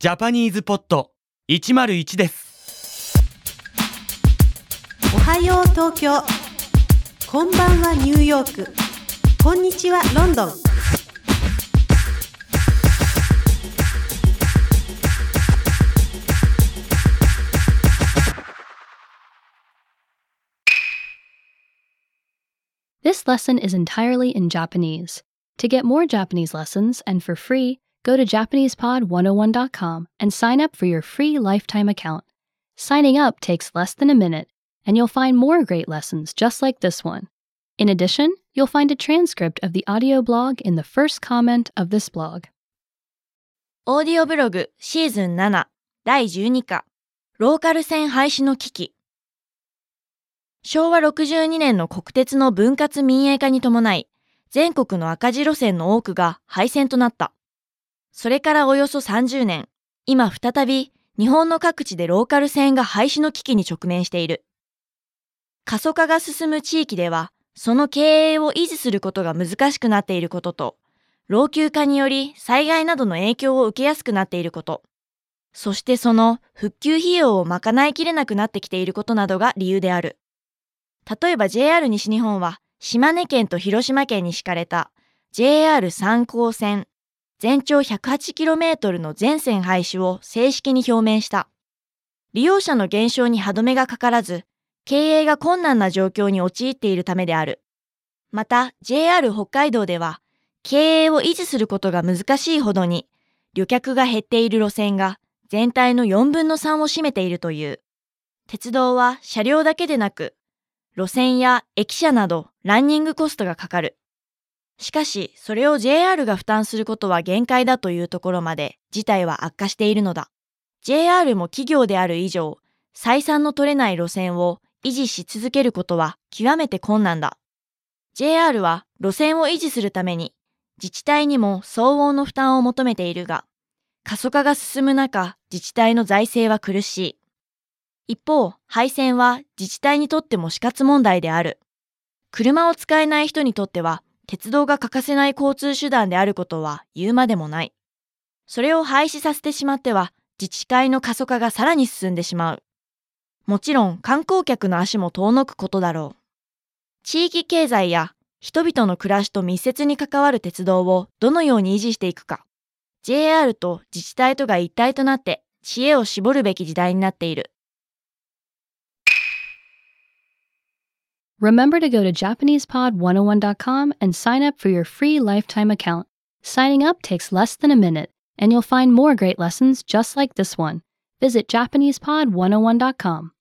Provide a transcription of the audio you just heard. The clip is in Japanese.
ジャパニーズポッド101です。 おはよう東京、こんばんはニューヨーク、こんにちはロンドン。 This lesson is entirely in Japanese. To get more Japanese lessons and for free, go to JapanesePod101.com and sign up for your free lifetime account. Signing up takes less than a minute, and you'll find more great lessons just like this one. In addition, you'll find a transcript of the audio blog in the first comment of this blog. オーディオブログシーズン7第12課ローカル線廃止の危機。昭和62年の国鉄の分割民営化に伴い、全国の赤字路線の多くが廃線となった。それからおよそ30年、今再び日本の各地でローカル線が廃止の危機に直面している。過疎化が進む地域では、その経営を維持することが難しくなっていることと、老朽化により災害などの影響を受けやすくなっていること、そしてその復旧費用を賄いきれなくなってきていることなどが理由である。例えば JR 西日本は島根県と広島県に敷かれた JR 三江線全長 108km の全線廃止を正式に表明した。利用者の減少に歯止めがかからず、経営が困難な状況に陥っているためである。また JR 北海道では経営を維持することが難しいほどに旅客が減っている路線が全体の4分の3を占めているという。鉄道は車両だけでなく、路線や駅舎などランニングコストがかかる。しかし、それを JR が負担することは限界だというところまで事態は悪化しているのだ。JR も企業である以上、採算の取れない路線を維持し続けることは極めて困難だ。JR は路線を維持するために自治体にも相応の負担を求めているが、過疎化が進む中、自治体の財政は苦しい。一方、廃線は自治体にとっても死活問題である。車を使えない人にとっては、鉄道が欠かせない交通手段であることは言うまでもない。それを廃止させてしまっては、自治会の過疎化がさらに進んでしまう。もちろん観光客の足も遠のくことだろう。地域経済や人々の暮らしと密接に関わる鉄道をどのように維持していくか。JR と自治体とが一体となって知恵を絞るべき時代になっている。 Remember to go to JapanesePod101.com and sign up for your free lifetime account. Signing up takes less than a minute, and you'll find more great lessons just like this one. Visit JapanesePod101.com.